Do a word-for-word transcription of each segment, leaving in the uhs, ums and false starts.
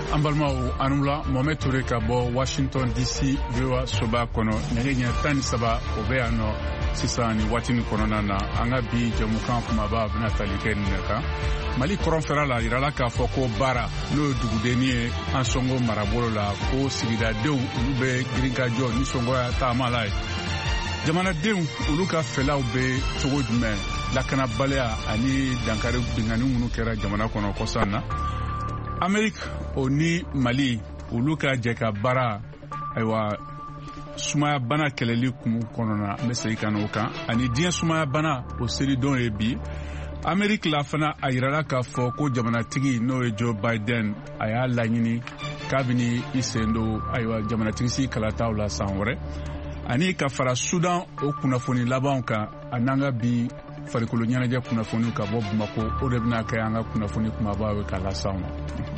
Ambalmao anula Mohamed Touré ka bɔ Washington D C V O A soba kɔnɔ nɛgɛ ɲɛ tan ni saba o bɛ yan nɔ sisan ni waati ni kɔnɔna na an ka bi jɛmukan kumaba bɛna tali kɛ nin de kan. Mali kɔrɔnfɛla la yirala k'a fɔ ko baara n'o ye dugudenni ye an sɔngo marabolo la ko sigidadenw olu bɛ girinkajɔ ni sɔngoya taama la ye. Jamanadenw olu ka fɛlaw bɛ cogo jumɛn lakanabaliya ani dankari bingani minnu kɛra jamana kɔnɔ kɔsan na. Amérique o ni Mali olu ka jɛ ka baara ayiwa sumaya bana kɛlɛli kumu kɔnɔna an bɛ segin ka n'o kan ani diɲɛ sumaya bana o selidon ye bi. Amérique la fana a yirala k'a fɔ ko jamanatigi n'o ye Joe Biden a y'a laɲini kabini i sen don ayiwa jamanatigi si kalataw la san wɛrɛ ani ka fara Sudan o kunnafoni labanw kan a n'an ka bi farikolo ɲɛnajɛ kunnafoni ka bɔ Bamako o de bɛna kɛ an ka kunnafoni kumaba ye k'a las'aw ma.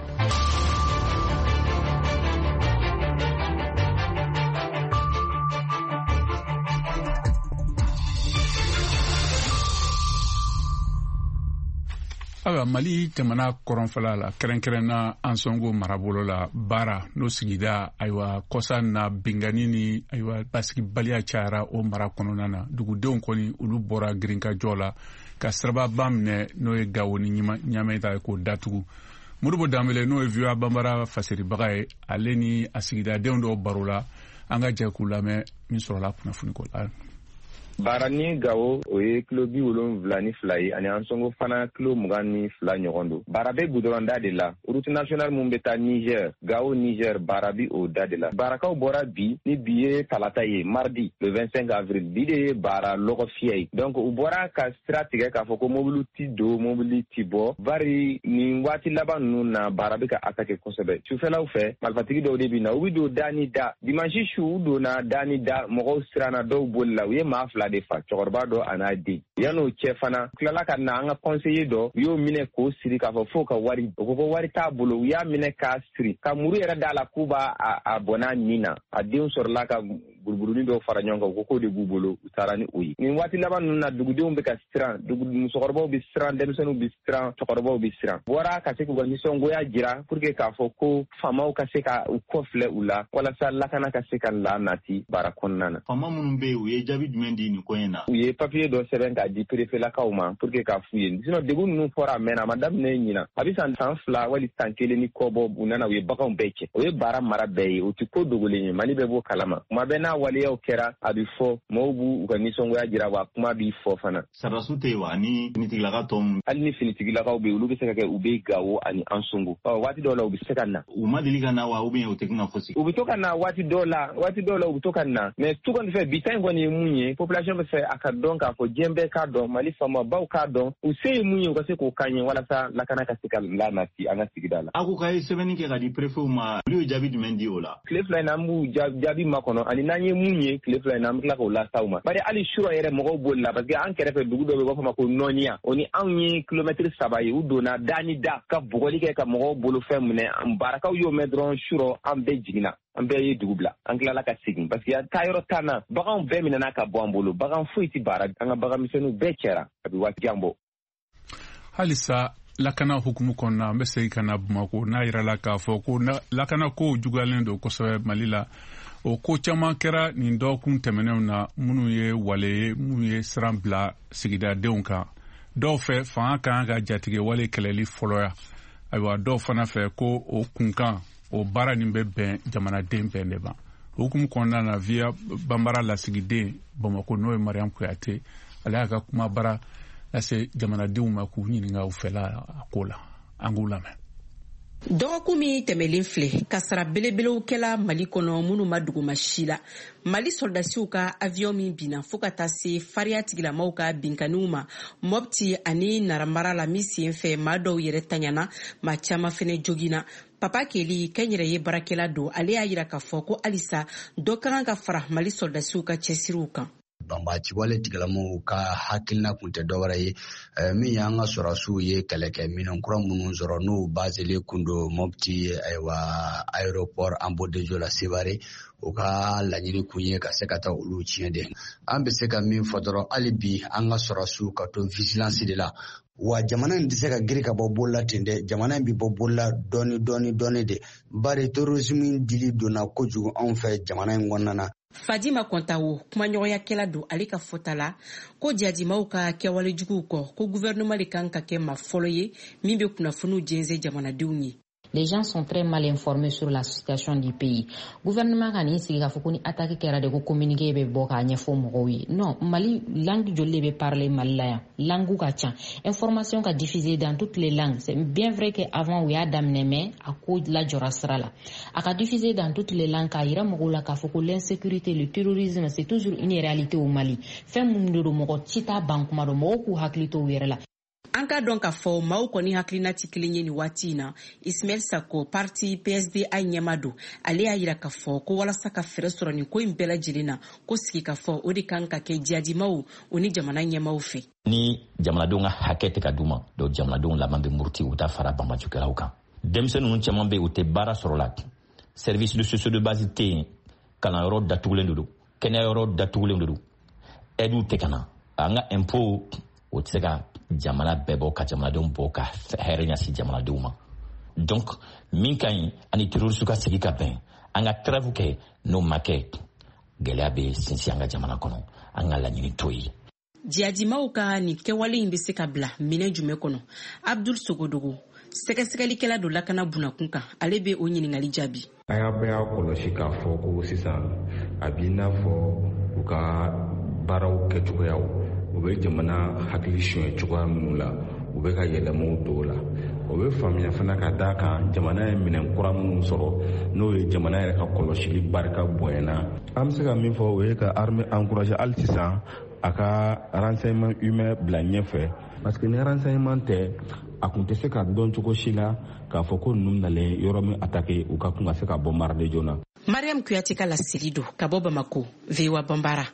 Ayiwa Mali jamana kɔrɔnfɛla la kɛrɛnkɛrɛnna an sɔngo marabolo la baara n'o sigida ayiwa kɔsa na bingani ni ayiwa basigibaliya cayara o mara kɔnɔna na dugudenw kɔni olu bɔra girinkajɔ la ka sirababa minɛ n'o ye Gawo ni Ɲamɛta ye k'o datugu. Modibo Dambele n'o ye V O A banbara fasiribaga ye ale ni a sigidadenw dɔw baro la an ka jɛ k'u lamɛn min sɔrɔla kunnafoni ko la. Baara ni Gawo o ye kilo bi wolonwula ni fila ye ani an sɔngo fana kilo mugan ni fila ɲɔgɔn don. Baara bɛ goudron da de la. Route nationale mun bɛ taa Niger, Gawo Niger baara bi o da de la. Baarakaw bɔra bi ni bi ye talata ye mardi le vingt-cinq avril bi de ye baara lɔgɔ fiyɛ ye. Donc u bɔra ka sira tigɛ k'a fɔ ko mobili ti don mobili ti bɔ. Bari nin waati laban ninnu na baara bɛ ka attaquer kosɛbɛ. Sufɛlaw fɛ marifatigi dɔw de bi na u bi don da ni da. Dimanche su u donna da ni da mɔgɔw siranna dɔw boli la u ye maa fila de fa cɛkɔrɔba dɔ a n'a den. Yan'o cɛ fana tilala ka na an ka conseiller dɔ u y'o minɛ k'o siri k'a fɔ fo ka wari o ko ko wari t'a bolo u y'a minɛ k'a siri ka muru yɛrɛ d'a la k'u b'a a bɔn n'a nin na a denw sɔrɔla ka buruburu dɔw fara ɲɔgɔn kan u ko k'o de b'u bolo u taara ni o ye. Nin waati laban ninnu na dugudenw bɛ ka siran musokɔrɔbaw bɛ siran denmisɛnninw bɛ siran cɛkɔrɔbaw bɛ siran. Bɔra ka se k'u ka nisɔngoya jira pour que k'a fɔ ko faamaw ka se ka u kɔfilɛ u la walasa lakana ka se ka la nati baara kɔnɔna na. Faama minnu bɛ yen u ye jaabi jumɛn di nin ko in na? U ye papier dɔ sɛbɛn k'a di préfet-lakaw ma pour que k'a f'u ye. Sinon degun ninnu fɔra a mɛnna a ma daminɛ ɲina a bɛ san san fila wali san kelen ni kɔ bɔ u nana u ye baganw bɛɛ cɛ. O ye baara mara bɛɛ ye o tɛ ko dogolen ye Mali bɛɛ b'o kalama. Kuma bɛɛ n'a waleyaw kɛra a bɛ fɔ mɔgɔw b'u ka nisɔngoya jira wa kuma b'i fɔ fana. Sarasu tɛ yen wa ni finitigilaka tɔ hali ni finitigilakaw bɛ yen olu bɛ se ka kɛ u bɛ Gawo ani an sɔngo. Ɔ waati dɔw la u bɛ se ka na. U ma deli ka na wa ou bien u tɛ na fosi? U bɛ to ka na waati dɔw la waati dɔw la u bɛ to ka na mais tu kɔni fɛ bi ta in kɔni ye mun ye population bɛ fɛ a ka dɔn k'a fɔ diɲɛ bɛɛ k'a dɔn Mali faamabaw k'a dɔn u se ye mun ye u ka se k'o kan ye walasa lakana ka se ka la nati an ka sigida la. A ko k'a ye sɛbɛnni kɛ ka di préfet ma olu ye jaabi jumɛn di o la? Tile fila in na an b'u jaabi makɔnɔ ani n'an ye mun ye tile fila in na an bɛ tila k'o las'aw ma. Bari hali sura yɛrɛ mɔgɔw boli la parce que an kɛrɛfɛ dugu dɔ bɛ b'a fɔ ma ko Nɔniya o ni anw ye kilomɛtiri saba ye u donna da ni da ka bugɔli kɛ ka mɔgɔw bolofɛn minɛ an baarakaw y'o mɛn dɔrɔn sura an bɛɛ jiginna. An bɛɛ ye dugu bila an tilala ka segin parce que taa yɔrɔ tan na baganw bɛɛ minɛna ka bɔ an bolo bagan foyi tɛ baara an ka baganmisɛnninw bɛɛ cɛra a bɛ waati jan bɔ. Halisa lakana hukumu kɔnɔna an bɛ segin ka na Bamako n'a yirala k'a fɔ ko lakana ko juguyalen don kosɛbɛ Mali la o ko caman kɛra nin dɔgɔkun tɛmɛnenw na minnu ye wale ye minnu ye siran bila sigidadenw kan dɔw fɛ fanga kan ka jatigɛ wale kɛlɛli fɔlɔ ya ayiwa dɔw fana fɛ ko o kunkan o baara nin bɛ bɛn jamanaden bɛɛ de ma. Hukumu kɔnɔna na V O A banbara lasigiden Bamako n'o ye Mariam Kuyate ale y'a ka kuma bara lase jamanadenw ma k'u ɲininka u fɛla a ko la an k'u lamɛn. Dɔgɔkun min tɛmɛlen filɛ kasara belebelew kɛla Mali kɔnɔ minnu ma duguma si la Mali soldasiw ka avion min binna fo ka taa se fariya tigilamaw ka binkaniw ma Mopti ani Naramara la min sen fɛ maa dɔw yɛrɛ tanyana maa caman fɛnɛ joginna. Papa Keli kɛnyɛrɛye barakɛla don ale y'a yira k'a fɔ ko halisa dɔ ka kan ka fara Mali soldasiw ka cɛsiriw kan. Banbaci wale tigilamaw ka hakilina kun tɛ dɔwɛrɛ ye min y'an ka sɔrɔsiw ye kɛlɛkɛ minɛn kura minnu sɔrɔ n'u baselen kun don Mopti ayiwa aéroport Ambodejo la Sevare u ka laɲini kun ye ka se ka taa olu tiɲɛ de. An bɛ se ka min fɔ dɔrɔn hali bi an ka sɔrɔsiw ka to vigilance de la wa jamana in tɛ se ka giri ka bɔ bolola ten dɛ jamana in bɛ bɔ bolola dɔɔni dɔɔni dɔɔni de bari terrorisme dili donna kojugu anw fɛ jamana in kɔnɔna na. Fadima Kontawo kumaɲɔgɔnyakɛla don ale ka fɔta la ko jadimaw ka kɛwale juguw kɔ ko gouvernement de kan ka kɛ maa fɔlɔ ye min bɛ kunnafoniw jɛnsɛn jamanadenw ye. Les gens sont très mal informés sur la situation du pays. Gouvernement kan ni sigi ka fɔ ko ni attaque kɛra de ko communiqué bɛ bɔ k'a ɲɛfɔ mɔgɔw ye. Non, Mali langue joli bɛ parler Mali la yan. Langue ka ca. Information ka diffuser dans toutes les langues. C'est bien vrai que avant u y'a daminɛ mais a ko lajɔra sira la. A ka diffuser dans toutes les langues k'a yira mɔgɔw la k'a fɔ ko l'insécurité, le terrorisme c'est toujours une réalité au Mali. Fɛn mun de don mɔgɔ ci t'a ban kuma dɔn mɔgɔw k'u hakili to u yɛrɛ la. An ka dɔn k'a fɔ maaw kɔni hakilina tɛ kelen ye ni waati in na. Ismail Sako parti P S D A ɲɛma don ale y'a yira k'a fɔ ko walasa ka fɛɛrɛ sɔrɔ nin ko in bɛɛ lajɛlen na ko sigi ka fɔ o de kan ka kɛ jihadimaw o ni jamana ɲɛmaw fɛ. Ni jamanadenw ka hakɛ tɛ ka d'u ma donc jamanadenw laban bɛ muruti u ta fara banbajukɛlaw kan. Denmisɛnnin ninnu caman bɛ yen u tɛ baara sɔrɔ la. Service de sociaux de base tɛ yen, kalanyɔrɔ datugulen de don, kɛnɛyayɔrɔ datugulen de don, aides tɛ ka na, an ka impôt o tɛ se ka jamana bɛɛ bɔ ka jamanadenw bɔ ka hɛrɛ ɲɛsin jamanadenw ma. Donc min ka ɲi ani terroriste ka sigi ka bɛn an ka trêve kɛ n'o ma kɛ gɛlɛya bɛ sinsin an ka jamana kɔnɔ an ka laɲini to ye. Jihadimaw ka nin kɛwale in bɛ se ka bila minɛ jumɛn kɔnɔ? Abdul Sogodogo sɛgɛsɛgɛlikɛla dɔ lakana bunakun kan ale bɛ o ɲininkali jaabi. A y'a bɛɛ y'a kɔlɔsi k'a fɔ ko sisan a b'i n'a fɔ u ka baaraw kɛcogoyaw u bɛ jamana hakili suɲɛ cogoya minnu la u bɛ ka yɛlɛmaw don o la o bɛ faamuya fana ka d'a kan jamana ye minɛn kura minnu sɔrɔ n'o ye jamana yɛrɛ ka kɔlɔsili barika bonyana. An bɛ se ka min fɔ o ye ka armée encourager hali sisan a ka renseignement humain bila ɲɛfɛ parce que ni renseignement tɛ a kun tɛ se ka dɔn cogo si la k'a fɔ ko ninnu nalen yɔrɔ min attaqué u ka kun ka se ka bɔ marade joona. Mariam Kuyate ka laseli don ka bɔ Bamako V O A Bambara.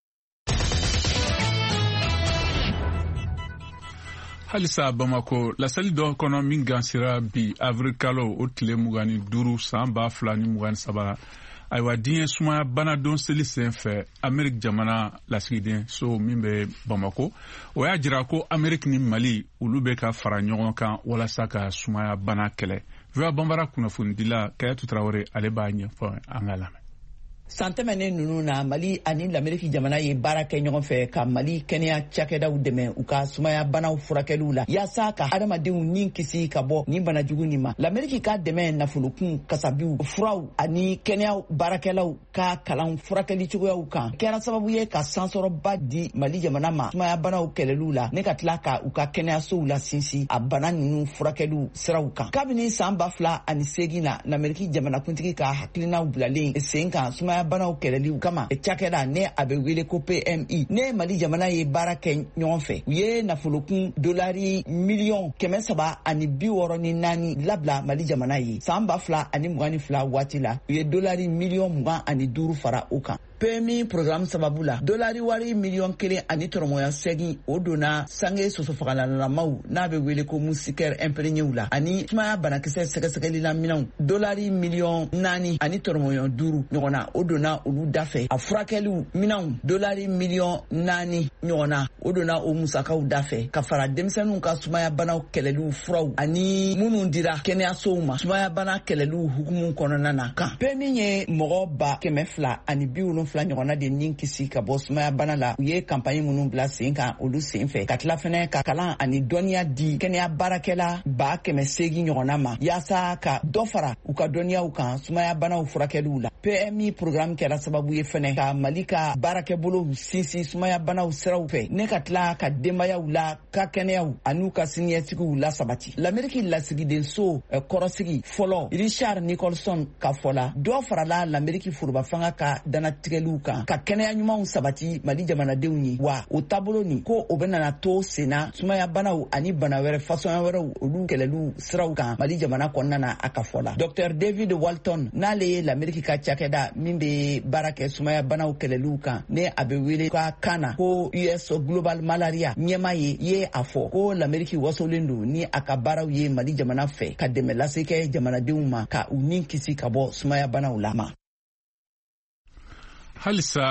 Halisa Bamako laseli dɔ kɔnɔ min gansira bi avril kalo o tile mugan ni duuru san ba fila ni mugan ni saba ayiwa diɲɛ sumaya bana don seli sen fɛ Ameriki jamana lasigiden so min bɛ Bamako o y'a jira ko Ameriki ni Mali olu bɛ ka fara ɲɔgɔn kan walasa ka sumaya bana kɛlɛ. V O A Bambara kunnafonidila Kayatu Tarawele ale b'a ɲɛfɔ an ka lamɛn. San tɛmɛnen ninnu na Mali ani Ameriki jamana ye baara kɛ ɲɔgɔn fɛ ka Mali kɛnɛya cakɛdaw dɛmɛ u ka sumaya banaw furakɛliw la yaasa ka adamadenw ni kisi ka bɔ ni bana jugu nin ma. L'Amérique ka dɛmɛ nafolokun kasabiw furaw ani kɛnɛya baarakɛlaw ka kalan furakɛli cogoyaw kan kɛra sababu ye ka sansɔrɔba di Mali jamana ma sumaya banaw kɛlɛliw la ne ka tila ka u ka kɛnɛyasow la sinsin a bana ninnu furakɛliw siraw kan. Kabini san ba fila ani segin na Ameriki jamanakuntigi ka hakilinaw bilalen sen kan sumaya banaw kɛlɛliw kama cakɛda ne a bɛ wele ko P M I ne Mali jamana ye baara kɛ ɲɔgɔn fɛ u ye nafolokun dolari miliyɔn kɛmɛ saba ani bi wɔɔrɔ ni naani labila Mali jamana ye san ba fila ani mugan ni fila waati la u ye dolari miliyɔn mugan ani duuru fara o kan. P M I programme sababu la dolari wari miliyɔn kelen ani tɔrɔmɔya segin o donna sange sosofagalalamaw n'a bɛ wele ko musikɛr imprégnéw la ani sumaya banakisɛ sɛgɛsɛgɛlila minɛnw dolari miliyɔn naani ani tɔrɔmɔya duuru ɲɔgɔnna o donna olu dafɛ a furakɛliw minɛnw dolari miliyɔn naani ɲɔgɔnna o donna o musakaw dafɛ ka fara denmisɛnninw ka sumaya banaw kɛlɛliw furaw ani minnu dira kɛnɛyasow ma sumaya bana kɛlɛliw hukumu kɔnɔna na kan. P M I ye mɔgɔ ba kɛmɛ fila ani bi wolonfila fila ɲɔgɔnna de nin kisi ka bɔ sumaya bana la u ye kampanye minnu bila sen kan olu sen fɛ ka tila fɛnɛ ka kalan ani dɔnniya di kɛnɛya baarakɛla ba kɛmɛ seegin ɲɔgɔnna ma yaasa ka dɔ fara u ka dɔnniyaw kan sumaya banaw furakɛliw la. P M I programme kɛra sababu ye fɛnɛ ka Mali ka baarakɛbolow sinsin sumaya banaw siraw fɛ ne ka tila ka denbayaw la ka kɛnɛyaw an'u ka siniɲɛsigiw la sabati. L'Amérique lasigiden so kɔrɔsigi fɔlɔ Richard Nicholson ka fɔ la dɔ farala l'Amérique foroba fanga ka danatigɛ kan ka kɛnɛya ɲumanw sabati Mali jamanadenw ye wa o taabolo nin ko o bɛna to senna sumaya banaw ani bana wɛrɛ fasɔnya wɛrɛw olu kɛlɛliw siraw kan Mali jamana kɔnɔna na a ka fɔ la. Docteur David Walton n'ale ye l'Amérique ka cakɛda min bɛ baara kɛ sumaya banaw kɛlɛliw kan ne a bɛ wele ka kan na ko U S Global Malaria ɲɛma ye ye a fɔ ko l'Amérique wasolen don ni a ka baaraw ye Mali jamana fɛ ka dɛmɛ lase kɛ jamanadenw ma ka u ni kisi ka bɔ sumaya banaw la ma. Halisa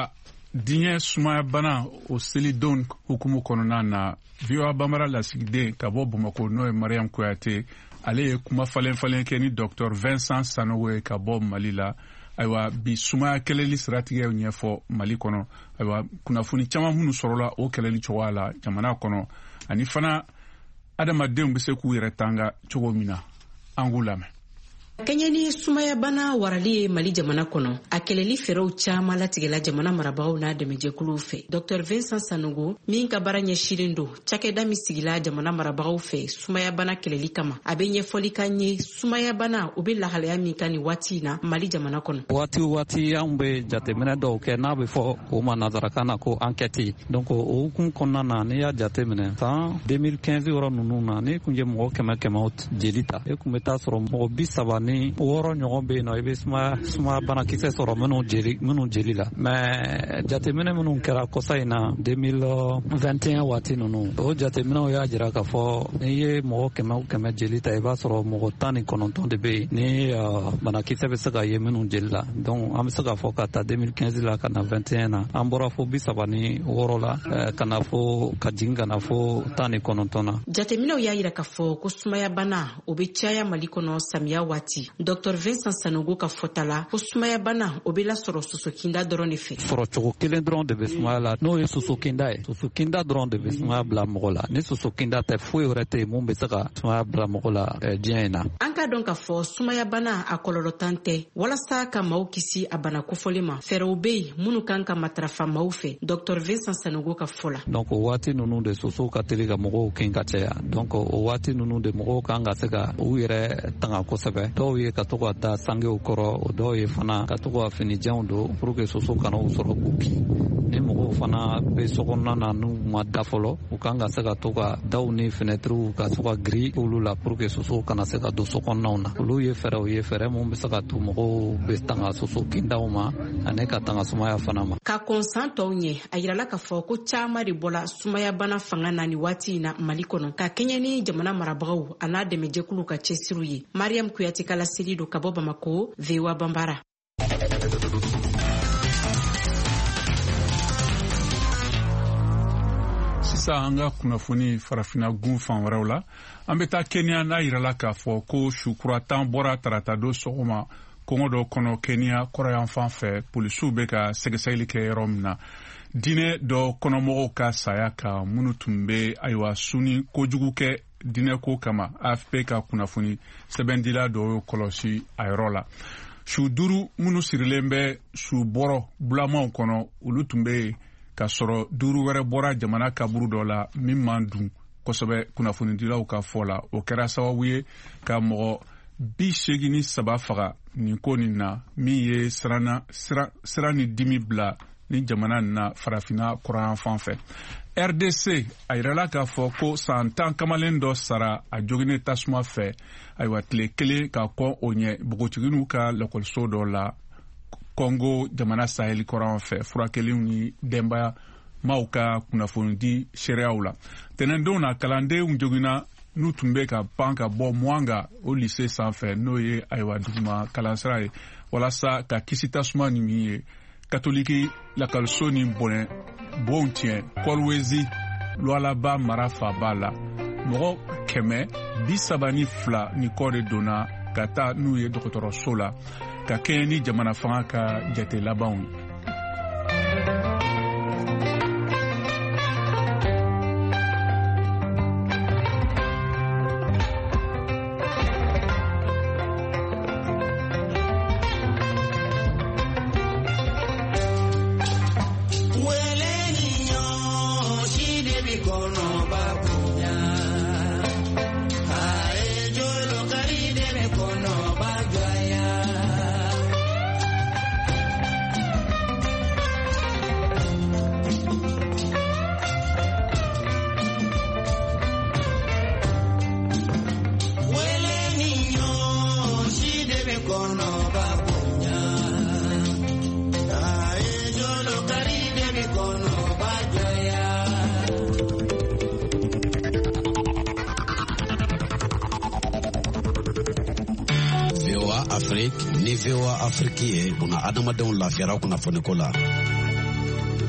diɲɛ sumaya bana o selidon hukumu kɔnɔna na V O A Banbara lasigiden ka bɔ Bamakɔ n'o ye Mariam Kuyate ale ye kuma falen falen kɛ ni Docteur Vincent Sanogo ye ka bɔ Mali la. Ayiwa bi sumaya kɛlɛli siratigɛw ɲɛfɔ Mali kɔnɔ. Ayiwa kunnafoni caman minnu sɔrɔla o kɛlɛli cogoya la jamana kɔnɔ ani fana adamadenw bɛ se k'u yɛrɛ tanga cogo min na an k'u lamɛn. Kenyani sumaya bana warali ye Mali jamana kɔnɔ a kɛlɛli fɛrɛw caman latigɛla jamana marabagaw n'a dɛmɛjɛkuluw fɛ. Docteur Vincent Sanogo min ka baara ɲɛsilen don cakɛda min sigila jamana marabagaw fɛ sumaya bana kɛlɛli kama a bɛ ɲɛfɔli kan ye sumaya bana o bɛ lahalaya min kan ni waati na Mali jamana kɔnɔ. Waati waati an bɛ jateminɛ dɔw kɛ n'a bɛ fɔ o ma nazarakan na ko enquête. Donc o hukumu kɔnɔna na n'i y'a jateminɛ san deux mille quinze yɔrɔ ninnu na ni kun ye mɔgɔ kɛmɛ kɛmɛ jeli ta e kun bɛ taa sɔrɔ mɔgɔ bi saba ni wɔɔrɔ ɲɔgɔn bɛ yen nɔ i bɛ sumaya sumaya banakisɛ sɔrɔ minnu jeli minnu jeli la mais jateminɛ minnu kɛra kɔsa in na deux mille vingt et un waati ninnu o jateminɛw y'a jira k'a fɔ n'i ye mɔgɔ kɛmɛ o kɛmɛ jeli ta i b'a sɔrɔ mɔgɔ tan ni kɔnɔntɔn de bɛ yen ni banakisɛ bɛ se ka ye minnu jeli la donc an bɛ se k'a fɔ ka taa deux mille quinze la ka na vingt et un na an bɔra fo bi saba ni wɔɔrɔ la ka na fo ka jigin ka na fo tan ni kɔnɔntɔn na. Jateminɛw y'a jira k'a fɔ ko sumaya bana o bɛ caya Mali kɔnɔ samiya waati. Docteur Vincent Sanogo ka fɔta la ko sumaya bana o bɛ lasɔrɔ sosokinda dɔrɔn de fɛ. Sɔrɔ cogo kelen dɔrɔn de bɛ sumaya la n'o ye sosokinda ye sosokinda dɔrɔn de bɛ sumaya bila mɔgɔ la ni sosokinda tɛ foyi wɛrɛ tɛ yen mun bɛ se ka sumaya bila mɔgɔ la diɲɛ in na. An k'a dɔn k'a fɔ sumaya bana a kɔlɔlɔ tan tɛ walasa ka maaw kisi a bana kofɔli ma fɛɛrɛw bɛ yen minnu kan ka matarafa maaw fɛ Docteur Vincent Sanogo ka fɔ la. Donc o waati ninnu de soso ka teli ka mɔgɔw kin ka caya donc o waati ninnu de mɔgɔw kan ka se ka u yɛrɛ tanga kosɛbɛ dɔw ye ka to ka da sangew kɔrɔ o dɔw ye fana ka to ka finijanw don pour que soso kana u sɔrɔ k'u kin ni mɔgɔw fana bɛ sokɔnɔna na n'u ma da fɔlɔ u kan ka se ka to ka daw ni fenêtres ka to ka giri olu la pour que soso kana se ka don sokɔnɔnaw na olu ye fɛɛrɛw ye fɛɛrɛ mun bɛ se ka to mɔgɔw bɛ tanga soso kindaw ma ani ka tanga sumaya fana ma. Ka kɔnsan tɔw ɲɛ a yirala k'a fɔ ko caman de bɔla sumaya bana fanga na ni waati in na Mali kɔnɔ ka kɛɲɛ ni jamana marabagaw a n'a dɛmɛjɛkuluw ka cɛsiriw ye. Mariam Kuyate ka laseli don ka bɔ Bamako, V O A Banbara. Sisan an ka kunnafoni farafina gun fan wɛrɛw la an bɛ taa Kenya n'a yirala k'a fɔ ko sukura tan bɔra tarata don sɔgɔma kɔngɔ dɔ kɔnɔ Kenya kɔrɔyan fan fɛ polisiw bɛ ka sɛgɛsɛgɛli kɛ yɔrɔ min na diinɛ dɔ kɔnɔmɔgɔw ka saya kan minnu tun bɛ ayiwa suni kojugu kɛ diinɛ ko kama A F P ka kunnafoni sɛbɛndila dɔw y'o kɔlɔsi a yɔrɔ la su duuru minnu sirilen bɛ su bɔrɔ bulamaw kɔnɔ olu tun bɛ yen ka sɔrɔ duuru wɛrɛ bɔra jamana kaburu dɔ la min man dun kosɛbɛ kunnafonidilaw ka fɔ la o kɛra sababu ye ka mɔgɔ bi seegin ni saba faga nin ko nin na min ye sirana sira sira ni dimi bila ni jamana nin na farafina kɔrɔyan fan fɛ. R D C a yirala k'a fɔ ko san tan kamalen dɔ sara a joginnen tasuma fɛ ayiwa tile kelen ka kɔn o ɲɛ bogotigininw ka lakɔliso dɔ la Congo jamana saheli kɔrɔyan fɛ furakɛliw ni denbaya maaw ka kunnafonidi seereyaw la tɛnɛndenw na kalandenw joginna n'u tun bɛ ka pan ka bɔ Mwanga o lycée sanfɛ n'o ye ayiwa duguma kalansira ye walasa ka kisi tasuma ni min ye katoliki lakaliso ni bonɛ bon tiɲɛ Kolwezi Lualaba mara faba la mɔgɔ kɛmɛ bi saba ni fila ni kɔ de donna ka taa n'u ye dɔgɔtɔrɔso la ka kɛɲɛ ni jamana fanga ka jate labanw ye. Afrique ni V O A Afrique ye kuna adamadenw lafiyara kunnafoni ko la.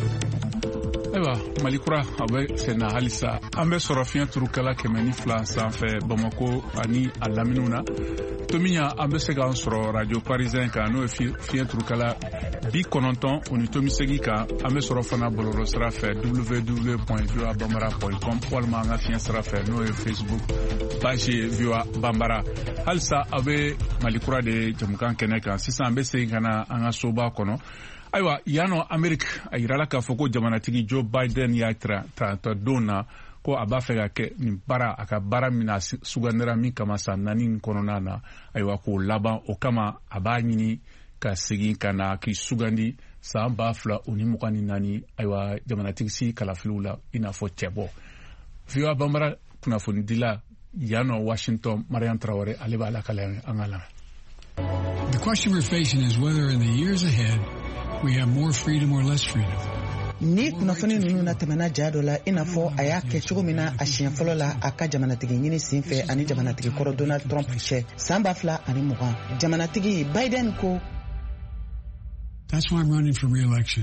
malikura a bɛ senna halisa an bɛ sɔrɔ fiɲɛ turukala kɛmɛ ni fila sanfɛ Bamako ani a laminiw na to min ya an bɛ se k'an sɔrɔ radio parisien kan n'o ye fiɲɛ turukala bi kɔnɔntɔn o ni tomi segi kan an bɛ sɔrɔ fana bɔlɔlɔ sira fɛ w w w point v o a bambara point com walima an ka fiɲɛ sira fɛ n'o ye Facebook page V O A Bambara. Halisa a bɛ malikura de jamukan kɛnɛ kan sisan an bɛ segin ka na an ka soba kɔnɔ. Ayiwa yano Amerik a yirala k'a fɔ ko jamanatigi Joe Biden y'a tira ta don na ko a b'a fɛ ka kɛ nin baara a ka baara min na sugandira min kama san naani kɔnɔna na ayiwa k'o laban o kama a b'a ɲini ka segin ka na k'i sugandi san ba fila o ni mugan ni naani ayiwa jamanatigi si kalafiliw la i n'a fɔ cɛbɔ. V O A Bambara kunnafoni dila yano Washington Mariam Traore ale b'a la kala an ka lamɛn. The question we're facing is whether in the years ahead we have more freedom or less freedom. Ni kunnafoni ninnu na tɛmɛna ja dɔ la i n'a fɔ a y'a kɛ cogo min na a siɲɛ fɔlɔ la a ka jamanatigi ɲini sen fɛ ani jamanatigi kɔrɔ Donald Trump cɛ san ba fila ani mugan. Jamanatigi Biden ko That's why I'm running for re-election.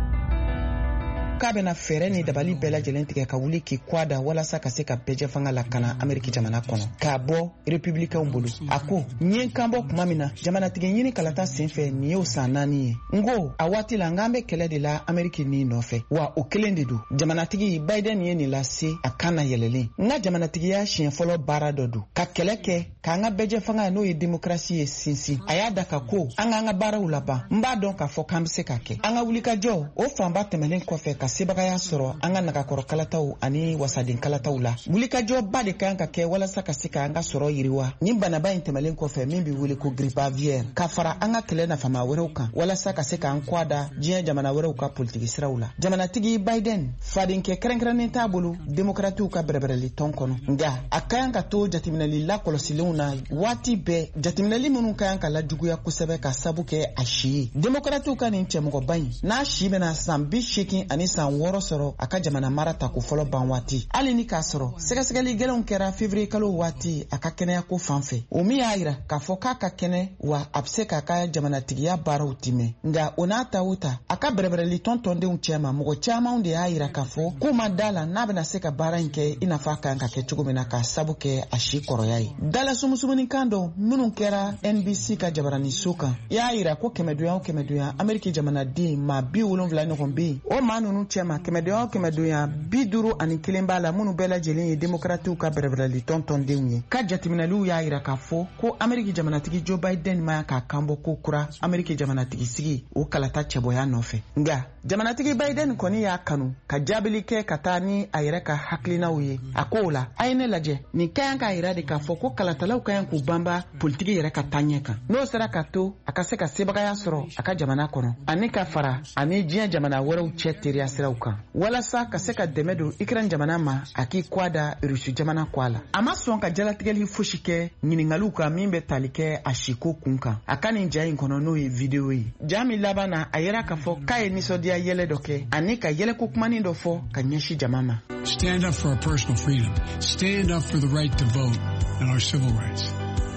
K'a bɛna fɛɛrɛ ni dabali bɛɛ lajɛlen tigɛ ka wuli k'i kwada walasa ka se ka bɛjɛ fanga la kana Ameriki jamana kɔnɔ k'a bɔ républicains bolo. A ko n ye kan bɔ kuma min na jamanatigi ɲini kalata sen fɛ nin y'o san naani ye. N ko a waati la n k'an bɛ kɛlɛ de la Ameriki ni nɔfɛ wa o kelen de don. Jamanatigi Biden ye nin lase a kan na yɛlɛlen. N ka jamanatigiya siɲɛ fɔlɔ baara dɔ don ka kɛlɛ kɛ k'an ka bɛjɛ fanga n'o ye démocratie ye sinsin. A y'a da ka ko an k'an ka baaraw laban. N b'a dɔn k'a fɔ k'an bɛ se ka kɛ. An ka wulikajɔ o fanba tɛmɛlen kɔfɛ ka sebagaya sɔrɔ an ka nagakɔrɔ kalataw ani wasaden kalataw la. Wulikajɔba de kan ka kɛ walasa ka se ka an ka sɔrɔ yiriwa. Nin banaba in tɛmɛlen kɔfɛ min bɛ wele ko grippe aviaire ka fara an ka kɛlɛ nafama wɛrɛw kan walasa ka se k'an kwada diɲɛ jamana wɛrɛw ka politiki siraw la. Jamanatigi Biden fadenkɛ kɛrɛnkɛrɛnnen t'a bolo démocratew ka bɛrɛbɛrɛli tɔn kɔnɔ nka a ka kan ka to jateminɛli lakɔlɔsilenw na waati bɛɛ jateminɛli minnu ka kan ka lajuguya kosɛbɛ ka sabu kɛ a si ye. Démocratew ka nin cɛmɔgɔba in n'a si bɛna san bi seegin ani san wɔɔrɔ sɔrɔ a ka jamana mara ta ko fɔlɔ ban waati. Hali ni k'a sɔrɔ sɛgɛsɛgɛli gɛlɛnw kɛra février kalo waati a ka kɛnɛya ko fan fɛ. O min y'a yira k'a fɔ k'a ka kɛnɛ wa a bɛ se k'a ka jamanatigiya baaraw timɛ. Nka o n'a ta o ta a ka bɛrɛbɛrɛli tɔntɔndenw cɛma mɔgɔ camanw de y'a yira k'a fɔ k'u ma da la n'a bɛna se ka baara in kɛ i n'a fɔ a kan ka kɛ cogo min na k'a sabu kɛ a si kɔrɔya ye. Dala sumusumunin kan dɔ minnu kɛra N B C ka jabarani so kan y'a yira ko kɛmɛdonya o kɛmɛdonya Ameriki jamanaden maa bi wolonwula ɲɔgɔn bɛ yen. O maa ninnu cɛma kɛmɛdonya o kɛmɛdonya bi duuru ani kelen b'a la minnu bɛɛ lajɛlen ye démocratew ka bɛrɛbɛrɛli tɔntɔndenw ye. Ka jateminɛliw y'a yira k'a fɔ ko Ameriki jamanatigi Joe Biden ma k'a kanbɔ ko kura Ameriki jamanatigi sigi o kalata cɛbɔya nɔfɛ. Nka jamanatigi Biden kɔni y'a kanu ka jaabili kɛ ka taa ni a yɛrɛ ka hakilinaw ye. A ko o la a ye ne lajɛ nin ka kan k'a yira de k'a fɔ ko kalatalaw ka kan k'u banba politiki yɛrɛ ka taa ɲɛ kan. N'o sera ka to a ka se ka sebagaya sɔrɔ a ka jamana kɔnɔ ani ka fara ani diɲɛ jamana wɛrɛw cɛ teriya siraw kan walasa ka se ka dɛmɛ don Ukraine jamana ma a k'i kwada Rusi jamana kwa la. A ma sɔn ka jalatigɛli fosi kɛ ɲininkaliw kan min bɛ tali kɛ a siko kun kan. A ka nin ja in kɔnɔ n'o ye video ye. Ja min laban na a yɛrɛ k'a fɔ k'a ye nisɔndiya yɛlɛ dɔ kɛ ani ka yɛlɛko kumanin dɔ fɔ ka ɲɛsin jama ma. Stand up for our personal freedom. Stand up for the right to vote and our civil rights.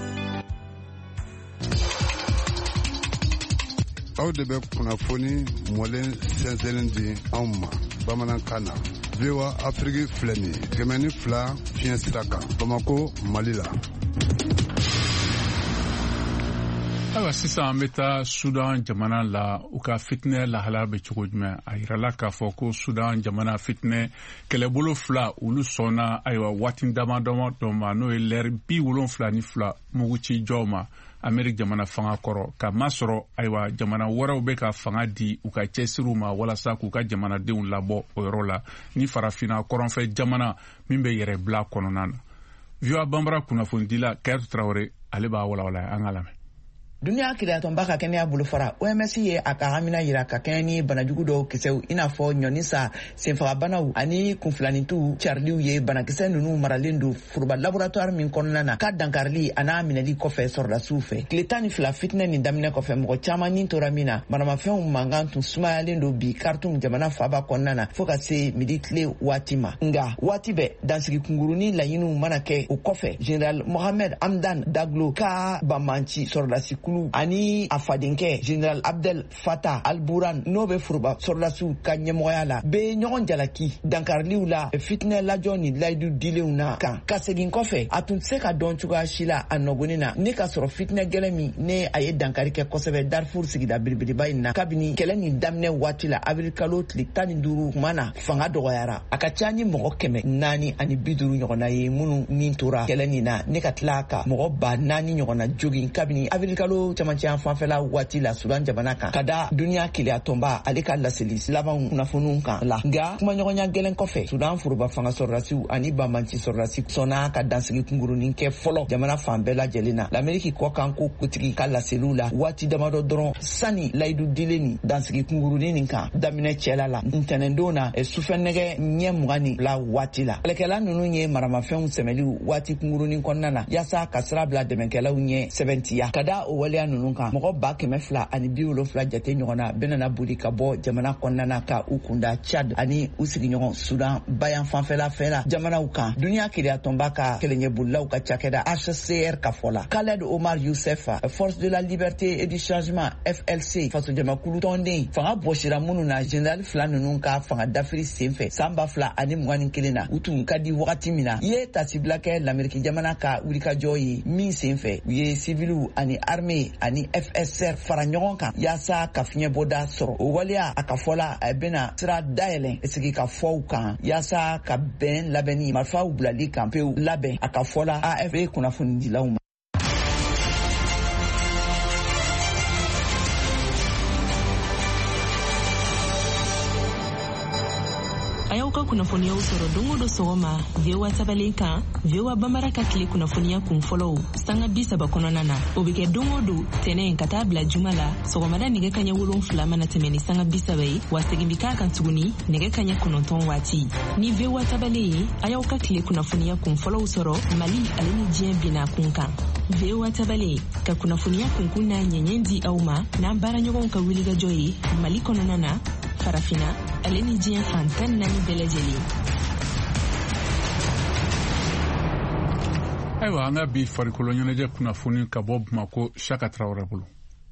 Aw de bɛ kunnafoni mɔlen sɛnsɛnlen di anw ma bamanankan na. V O A Afrique filɛ nin ye kɛmɛ ni fila fiɲɛ sira kan Bamako Mali la. Ayiwa sisan an bɛ taa Sudan jamana la u ka fitinɛ lahala bɛ cogo jumɛn a yirala k'a fɔ ko Sudan jamana fitinɛ kɛlɛbolo fila olu sɔnna ayiwa waati damadama dɔ ma n'o ye lɛri bi wolonfila ni fila muguci jɔw ma Ameriki jamana fanga kɔrɔ ka masɔrɔ ayiwa jamana wɛrɛw bɛ ka fanga di u ka cɛsiriw ma walasa k'u ka jamanadenw labɔ o yɔrɔ la ni farafinna kɔrɔnfɛ jamana min bɛ yɛrɛ bila kɔnɔna na. V O A Bambara kunnafonidila Kayatu Traore ale b'a walawala an ka lamɛn. Duniya kilatɔnba ka kɛnɛya bolofara O M S ye a ka hamina yira ka kɛɲɛ ni banajugu dɔw kisɛw i n'a fɔ ɲɔni sa senfagabanaw ani kunfilanintu cariliw ye banakisɛ ninnu maralen don foroba laboratoire min kɔnɔna na ka dankarili a n'a minɛli kɔfɛ sɔrɔdasiw fɛ. Tile tan ni fila fitinɛ nin daminɛ kɔfɛ mɔgɔ caman ni tora min na banamafɛnw mankan tun sumayalen don bi Khartoum jamana faaba kɔnɔna na fo ka se midi tile waati ma. Nga waati bɛɛ dansigi kungurunin laɲiniw mana kɛ o kɔfɛ General Mohamed Hamdan Daglo ka bamanci sɔrɔdasi kulu kulu ani a fadenkɛ General Abdel Fattah al-Burhan n'o bɛ furuba sɔrɔdasiw ka ɲɛmɔgɔya la bɛ ɲɔgɔn jalaki dankariliw la fitinɛ lajɔ ni layidu dilenw na kan ka segin kɔfɛ a tun tɛ se ka dɔn cogoya si la a nɔgɔnin na ne ka sɔrɔ fitinɛ gɛlɛn min ne a ye dankari kɛ kosɛbɛ Darfur sigida belebeleba in na kabini kɛlɛ nin daminɛ waati la avril kalo tile tan ni duuru tuma na fanga dɔgɔyara a ka ca ni mɔgɔ kɛmɛ naani ani bi duuru ɲɔgɔnna ye minnu nin tora kɛlɛ nin na ne ka tila ka mɔgɔ ba naani ɲɔgɔnna jogin kabini avril kalo camancɛ fanfɛla waati la Sudan jamana kan ka da duniya keleya tɔnba ale ka laseli labanw kunnafoniw kan la nka kumaɲɔgɔnya gɛlɛn kɔfɛ Sudan furuba fanga sɔrɔdasiw ani banbanci sɔrɔdasi sɔnna ka dansigi kungurunin kɛ fɔlɔ jamana fan bɛɛ lajɛlen na l'Amérique kɔkan ko kutigi ka laseliw la waati damadɔ dɔrɔn sani layidu dilen ni dansigi kungurunin nin kan daminɛ cɛla la ntɛnɛndon na sufɛnɛgɛ ɲɛ mugan ni la waati la kɛlɛkɛla ninnu ye maramafɛnw sɛmɛliw waati kungurunin kɔnɔna na yaasa ka sira bila dɛmɛkɛlaw ɲɛ sɛbɛntiya ka da o waleya ninnu kan mɔgɔ ba kɛmɛ fila ani bi wolonfila jate ɲɔgɔnna bɛnana boli ka bɔ jamana kɔnɔna na ka u kunda Chad ani u sigiɲɔgɔn Sudan bayan fanfɛla fɛ la jamanaw kan duniya keleya tɔnba ka kɛlɛɲɛbolilaw ka cakɛda H C R ka fɔ la Khaled Omar Youssef Force de la Liberté et du Changement F L C fasojamakulu tɔnden fanga bɔsira minnu na général fila ninnu ka fanga dafiri senfɛ san ba fila ani mugan ni kelen na u tun ka di wagati min na i ye tasibila kɛ l'Amérique jamana ka wulikajɔ ye min senfɛ u ye civiliw ani armée ani F S R fara ɲɔgɔn kan yaasa ka fiɲɛbɔda sɔrɔ o waleya a ka fɔla a bɛna sira dayɛlɛn sigi ka fɔw kan yaasa ka bɛn labɛnni marifaw bilali kan pewu labɛn a ka fɔla A F P kunnafonidilaw ma. Ayaw ka kunnafoniyaw sɔrɔ don o don sɔgɔma V O A tabalen kan V O A Bambara ka tile kunnafoniya kun fɔlɔw sanga bi saba kɔnɔna na o bɛ kɛ don o don tɛnɛn ka taa bila juma la sɔgɔmada nɛgɛ kaɲɛ wolonfila mana tɛmɛ ni sanga bi saba ye wa segin bi k'a kan tuguni nɛgɛ kaɲɛ kɔnɔntɔn waati ni V O A tabalen ye a y'aw ka tile kunnafoniya kun fɔlɔw sɔrɔ Mali ale ni diɲɛ binna kun kan V O A tabalen ka kunnafoniya kunkun n'a ɲɛɲɛ di aw ma n'an baaraɲɔgɔnw ka wulikajɔ ye Mali kɔnɔna na farafina ale ni diɲɛ fan tan naani bɛɛ lajɛlen. Ayiwa an ka bi farikolo ɲɛnajɛ kunnafoni ka bɔ Bamako Chaka Traoré bolo.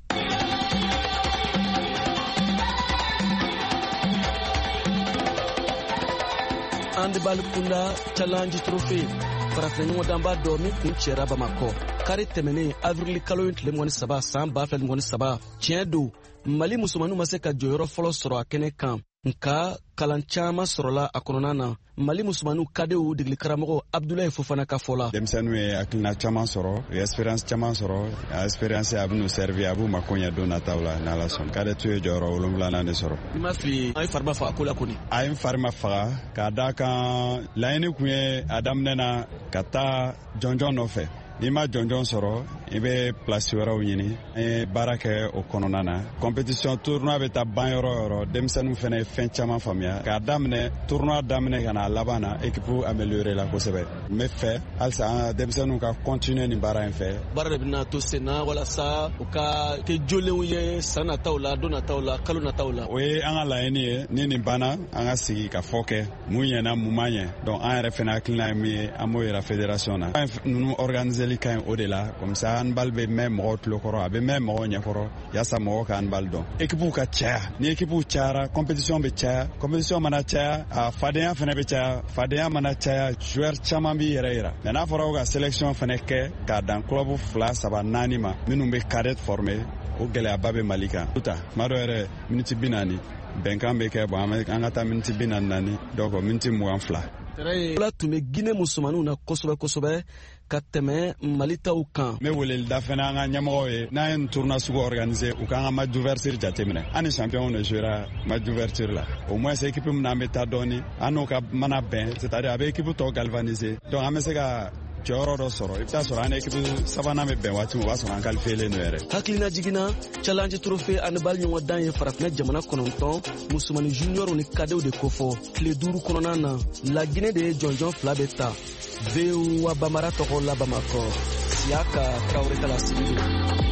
Handball Kunda Challenge Trophy farafin ɲɔgɔn danba dɔ min kun cɛra Bamakɔ kari tɛmɛnen avril kalo tile mugan ni saba san ba fila mugan ni saba tiɲɛ don Mali musomanninw ma se ka jɔyɔrɔ fɔlɔ sɔrɔ a kɛnɛ kan nka kalan caman sɔrɔla a kɔnɔna na Mali musomanninw kadew degeli karamɔgɔ Abdoulaye Fofana ka fɔ la denmisɛnninw ye hakilina caman sɔrɔ u ye expérience caman sɔrɔ a expérience a bɛ n'u servir a b'u mako ɲɛ don nataw la n'Ala sɔnna kadetu ye jɔyɔrɔ wolonwulanan de sɔrɔ. I m'a fili an ye fari ma faga ko la kɔni. A ye n fari ma faga k'a d'a kan laɲini kun ye a daminɛ na ka taa jɔnjɔn nɔfɛ. N'i ma jɔnjɔn sɔrɔ i bɛ place wɛrɛw ɲini an ye baara kɛ o kɔnɔna na compétition tournoi bɛ taa ban yɔrɔ o yɔrɔ denmisɛnninw fana ye fɛn caman faamuya k'a daminɛ tournoi daminɛ ka na a laban na équipe amélioré la kosɛbɛ n bɛ fɛ halisa an denmisɛnninw ka continuer nin baara in fɛ. Baara de bɛna to sen na walasa u ka kɛ jolenw ye san nataw la don nataw la kalo nataw la. O ye an ka laɲini ye ni nin banna an ka sigi ka fɔ kɛ mun ɲɛna mun ma ɲɛ donc an yɛrɛ fana hakilina ye min ye an b'o yira fédération na. An ninnu organiser ka ɲi o de la comme ça handball bɛ mɛn mɔgɔw tulo kɔrɔ a bɛ mɛn mɔgɔw ɲɛkɔrɔ yaasa mɔgɔw ka handball dɔn équipew ka caya ni équipew cayara compétition bɛ caya compétition mana caya a fadenya fana bɛ caya fadenya mana caya joueur caman b'i yɛrɛ yira mais n'a fɔra ko ka sélection fana kɛ k'a dan club fila saba naani ma minnu bɛ cadet former o gɛlɛyaba bɛ Mali kan tuta tuma dɔ yɛrɛ miniti bi naani bɛnkan bɛ kɛ bon an ka taa miniti bi naani naani donc miniti mugan fila. Ola tun bɛ Guinée musomanninw na kosɛbɛ kosɛbɛ ka tɛmɛ Mali taw kan. N bɛ welelida fana an ka ɲɛmɔgɔw ye n'an ye nin tournoi sugu organiser u k'an ka match d'ouverture jateminɛ an ni champion de jouera match d'ouverture la au moins équipe min n'an bɛ taa dɔɔni an n'o ka mana bɛn c'est-à-dire a bɛ équipe tɔw galvaniser donc an bɛ se ka jɔyɔrɔ dɔ sɔrɔ i bɛ taa sɔrɔ an équipe sabanan bɛ bɛn waati min o b'a sɔrɔ an qualifielen don yɛrɛ. Hakilina jiginna challenge trophée handball ɲɔgɔn dan ye farafinna jamana kɔnɔntɔn musomanni junior ni kadew de kofɔ tile duuru kɔnɔna na la Guinée de ye jɔnjɔn fila bɛ ta V O A Bambara tɔgɔ la Bamakɔ Siyaka Traoré ka lasigi don.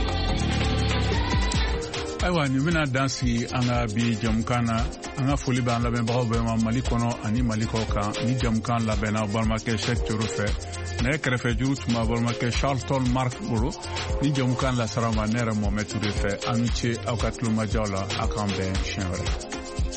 Ayiwa nin bɛna dan sigi an ka bi jamukan na an ka foli b'an lamɛnbagaw bɛɛ ma Mali kɔnɔ ani Mali kɔ kan ni jamukan labɛnna balimakɛ Cheick Thioro fɛ ne kɛrɛfɛ juru tuma balimakɛ Charlton Mark bolo ni jamukan lasara ma ne yɛrɛ Mohamed Touré fɛ an ni ce aw ka tulomajaw la a k'an bɛn siɲɛ wɛrɛ.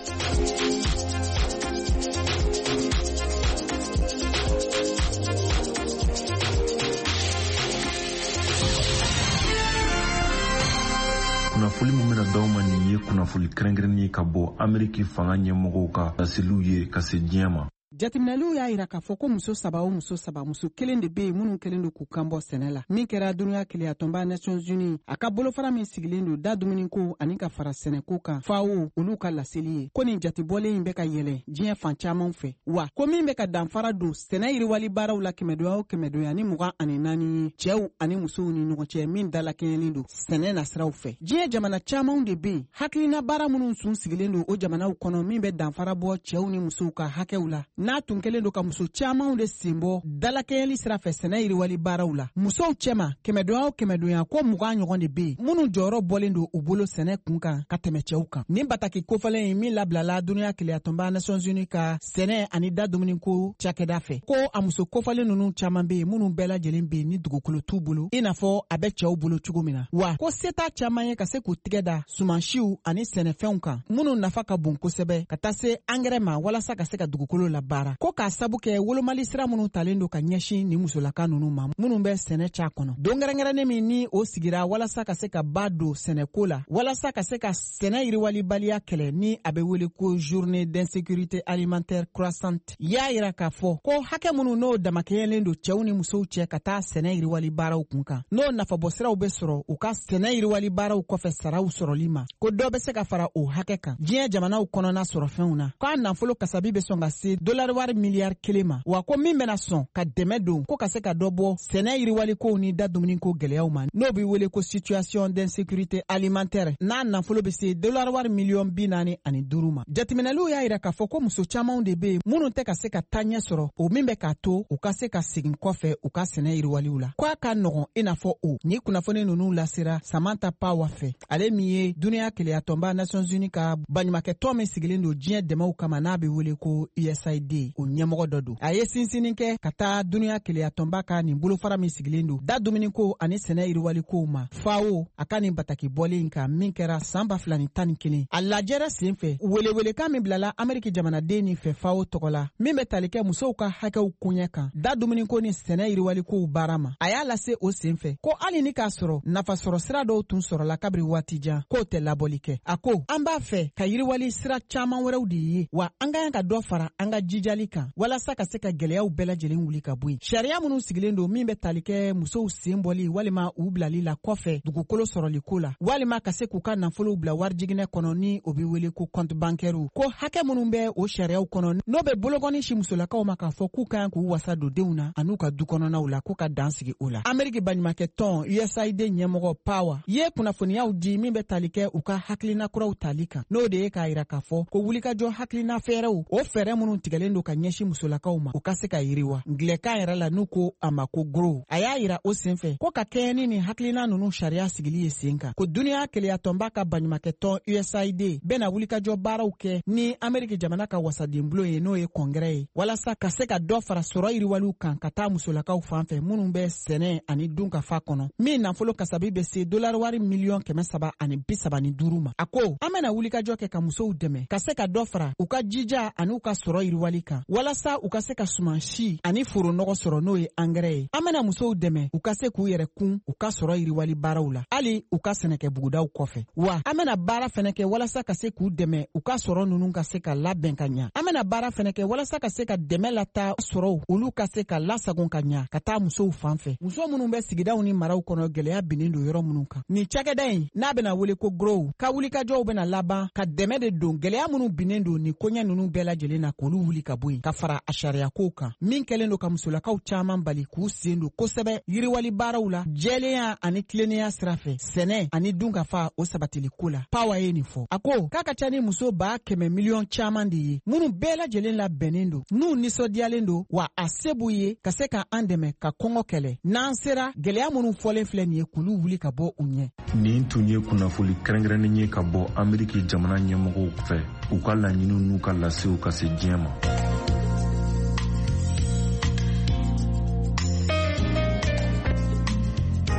kunnafoni min bɛna d'aw ma nin ye kunnafoni kɛrɛnkɛrɛnnen ye ka bɔ Ameriki fanga ɲɛmɔgɔw ka laseliw ye ka se diɲɛ ma. Jateminɛliw y'a yira k'a fɔ ko muso saba o muso saba muso kelen de bɛ yen minnu kelen don k'u kanbɔ sɛnɛ la min kɛra dunuya keleyatɔnba Nations Unies a ka bolofara min sigilen don da dumuniko ani ka fara sɛnɛko kan FAO olu ka laseli ye ko nin jatebɔlen in bɛ ka yɛlɛ diɲɛ fan caman fɛ wa ko min bɛ ka danfara don sɛnɛ yiriwali baaraw la kɛmɛdonya o kɛmɛdonya ni mugan ani naani ye cɛw ani musow ni ɲɔgɔn cɛ min dalakɛɲɛlen don sɛnɛ nasiraw fɛ diɲɛ jamana camanw de bɛ yen hakilina baara minnu sun sigilen don o jamanaw kɔnɔ min bɛ danfara bɔ cɛw ni musow ka hakɛw la n'a tun kelen don ka muso camanw de sen bɔ dalakɛɲɛli sira fɛ sɛnɛ yiriwali baaraw la musow cɛma kɛmɛdonya o kɛmɛdonya ko mugan ɲɔgɔn de bɛ yen minnu jɔyɔrɔ bɔlen don u bolo sɛnɛ kun kan ka tɛmɛ cɛw kan nin bataki kofɔlen in min labilala dunuya keleyatɔnba Nations Unies ka sɛnɛ ani da dumuniko cakɛda fɛ ko a muso kofɔlen ninnu caman bɛ yen minnu bɛɛ lajɛlen bɛ yen ni dugukolo t'u bolo i n'a fɔ a bɛ cɛw bolo cogo min na wa ko se t'a caman ye ka se k'u tigɛ da sumansiw ani sɛnɛfɛnw kan minnu nafa ka bon kosɛbɛ ka taa se angɛrɛ ma walasa ka se ka dugukolo labaara ko k'a sabu kɛ wolomali sira minnu talen don ka ɲɛsin ni musolaka ninnu ma minnu bɛ sɛnɛ ca kɔnɔ don kɛrɛnkɛrɛnnen min ni o sigira walasa ka se ka ba don sɛnɛko la walasa ka se ka sɛnɛ yiriwalibaliya kɛlɛ ni a bɛ wele ko journée d'insécurité alimentaire croissante y'a yira k'a fɔ ko hakɛ minnu n'o damakɛɲɛlen don cɛw ni musow cɛ ka taa sɛnɛ yiriwali baaraw kun kan n'o nafabɔsiraw bɛ sɔrɔ u ka sɛnɛ yiriwali baaraw kɔfɛ saraw sɔrɔli ma ko dɔ bɛ se ka fara o hakɛ kan diɲɛ jamanaw kɔnɔna sɔrɔ fɛnw na k'a nafolo kasabi bɛ sɔn ka se dolari wari miliyari kelen ma wa ko min bɛna sɔn ka dɛmɛ don ko ka se ka dɔ bɔ sɛnɛ yiriwalikow ni da dumuniko gɛlɛyaw ma n'o bɛ wele ko situation d'insécurité alimentaire n'a nafolo bɛ se dolari wari miliyɔn bi naani ani duuru ma jateminɛliw y'a yira k'a fɔ ko muso camanw de bɛ yen minnu tɛ ka se ka taa ɲɛ sɔrɔ o min bɛ k'a to u ka se ka segin kɔfɛ u ka sɛnɛ yiriwaliw la ko a ka nɔgɔn i n'a fɔ o ni kunnafoni ninnu lasera Samantha Power fɛ ale min ye dunuya keleyatɔnba Nations Unies ka baɲumankɛtɔn min sigilen don diɲɛ dɛmɛw kama n'a bɛ wele ko U S A I D o ɲɛmɔgɔ dɔ don a ye sinsinni kɛ ka taa dunuya keleyatɔnba ka nin bolofara min sigilen don da dumuniko ani sɛnɛ yiriwalikow ma FAO a ka nin bataki bɔlen in kan min kɛra san ba fila ni tan ni kelen a lajɛra sen fɛ welewelekan min bilala Ameriki jamanaden nin fɛ FAO tɔgɔ la min bɛ tali kɛ musow ka hakɛw koɲɛ kan da dumuniko ni sɛnɛ yiriwalikow baara ma a y'a lase o sen fɛ ko hali ni k'a sɔrɔ nafasɔrɔ sira dɔw tun sɔrɔla kabiri waati jan k'o tɛ labɔli kɛ a ko an b'a fɛ ka yiriwali sira caman wɛrɛw de ye wa an ka kan ka dɔ fara an ka jijali kan walasa ka se ka gɛlɛyaw bɛɛ lajɛlen wuli ka bɔ yen sariya minnu sigilen don min bɛ tali kɛ musow sen bɔli walima u bilali la kɔfɛ dugukolo sɔrɔliko la walima ka se k'u ka nafolow bila warijiginɛ kɔnɔ ni o bɛ wele ko compte bancaire ko hakɛ minnu bɛ o sariyaw kɔnɔ n'o bɛ bolokɔni si musolakaw ma k'a fɔ k'u kan k'u wasa don denw na an'u ka du kɔnɔnaw la k'u ka dan sigi o la Ameriki baɲumankɛtɔn U S A I D ɲɛmɔgɔ Power ye kunnafoniyaw di min bɛ tali kɛ u ka hakilina kuraw tali kan n'o de ye k'a yira k'a fɔ ko wulikajɔ hakilina fɛɛrɛw o fɛɛrɛ minnu tigɛlen don ka ɲɛsin musolakaw ma u ka se ka yiriwa ngilɛkan yɛrɛ la n'u ko a ma ko grow a y'a yira o sen fɛ ko ka kɛɲɛ ni nin hakilina ninnu sariya sigili ye sen kan ko dunuya keleyatɔnba ka baɲumankɛtɔn U S A I D bɛna wulikajɔ baaraw kɛ ni Ameriki jamana ka wasaden bulon ye n'o ye kɔngrɛ ye walasa ka se ka dɔ fara sɔrɔ yiriwaliw kan ka taa musolakaw fan fɛ minnu bɛ sɛnɛ ani dun ka fa kɔnɔ min nafolo kasabi bɛ se dolari wari miliyɔn kɛmɛ saba ani bi saba ni duuru ma a ko an bɛna wulikajɔ kɛ ka musow dɛmɛ ka se ka dɔ fara u ka jija ani u ka sɔrɔ yiriwali kan walasa u ka se ka suman si ani foro nɔgɔ sɔrɔ n'o ye angɛrɛ ye an bɛna musow dɛmɛ u ka se k'u yɛrɛ kun u ka sɔrɔ yiriwali baaraw la hali u ka sɛnɛkɛ bugudaw kɔfɛ wa an bɛna baara fɛnɛ kɛ walasa ka se k'u dɛmɛ u ka sɔrɔ ninnu ka se ka labɛn ka ɲa an bɛna baara fɛnɛ kɛ walasa ka se ka dɛmɛ lata sɔrɔw olu ka se ka lasagon ka ɲa ka taa musow fan fɛ muso minnu bɛ sigidaw ni maraw kɔnɔ gɛlɛya binnen don yɔrɔ minnu kan nin cakɛda in n'a bɛna wele ko grow ka wulikajɔw bɛna laban ka dɛmɛ de don gɛlɛya minnu binnen don nin koɲɛ ninnu bɛɛ lajɛlen na k'olu wuli ka bɔ yen ka fara a sariyakow kan min kɛlen don ka musolakaw caman bali k'u sen don kosɛbɛ yiriwali baaraw la jɛlenya ani tilennenya sira fɛ sɛnɛ ani dun ka fa o sabatiliko la Power ye nin fɔ a ko k'a ka ca ni muso ba kɛmɛ miliyɔn caman de ye minnu bɛɛ lajɛlen labɛnnen don n'u nisɔndiyalen don wa a se b'u ye ka se ka an dɛmɛ ka kɔngɔ kɛlɛ n'an sera gɛlɛya minnu fɔlen filɛ nin ye k'olu wuli ka bɔ u ɲɛ nin tun ye kunnafoni kɛrɛnkɛrɛnnen ye ka bɔ Ameriki jamana ɲɛmɔgɔw fɛ u ka laɲiniw n'u ka lasew ka se diɲɛ ma